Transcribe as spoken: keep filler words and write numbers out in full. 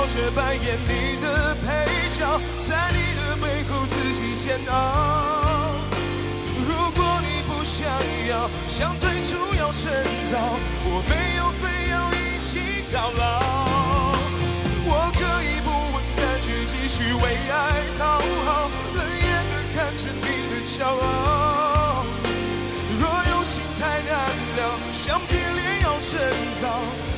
笑着扮演你的配角，在你的背后自己煎熬。如果你不想要，想退出要趁早，我没有非要一起到老。我可以不问感觉，继续为爱讨好，冷眼的看着你的骄傲。若有心太难料，想变脸要趁早。